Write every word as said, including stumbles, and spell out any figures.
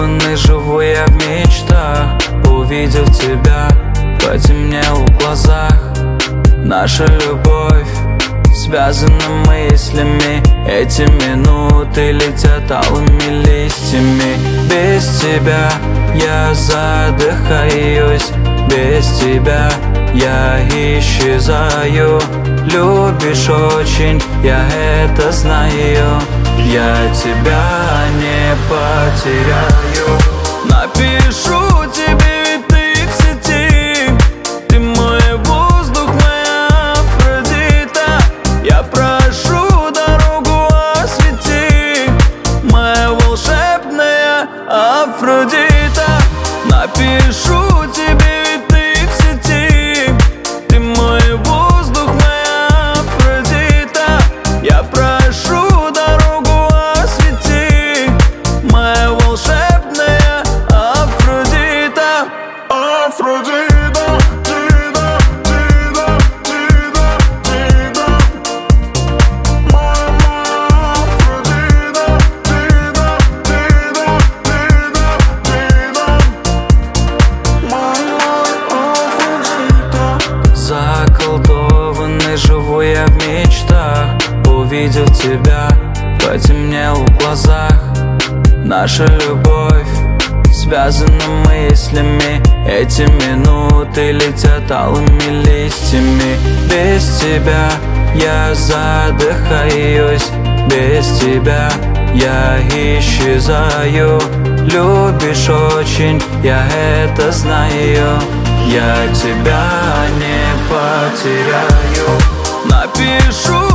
заколдованный, живу я в мечтах. Увидев тебя, потемнело в глазах. Наша любовь связана мыслями. Эти минуты летят алыми листьями. Без тебя я задыхаюсь, без тебя я исчезаю. Любишь очень, я это знаю. Я тебя не потеряю. Напишу тебе, ведь ты в сети. Ты мой воздух, моя Афродита. Я прошу, дорогу освети, моя волшебная Афродита. Напишу тебе, ведь ты в сети. Ты мой воздух, моя Афродита. Я прошу, дорогу освети, моя волшебная Афродита. Афродита, Дида, Дида, Дида, Дида. Моя Афродита, Дида, Дида, Дида, Дида. Моя Афродита. Заколдованный, живу я в мечтах. Увидев тебя, потемнело в глазах. Наша любовь связана мыслями. Эти минуты летят алыми листьями. Без тебя я задыхаюсь, без тебя я исчезаю. Любишь очень, я это знаю. Я тебя не потеряю. Напишу